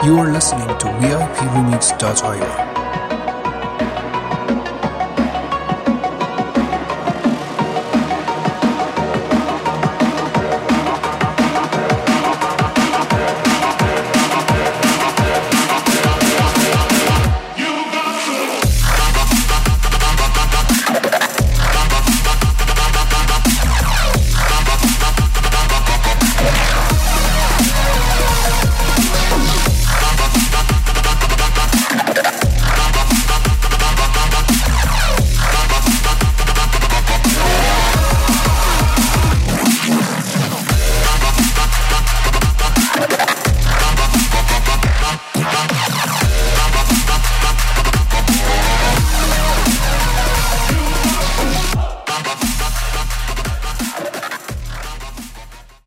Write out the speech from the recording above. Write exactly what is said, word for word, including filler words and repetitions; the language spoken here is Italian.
You are listening to V I P remix dot I O.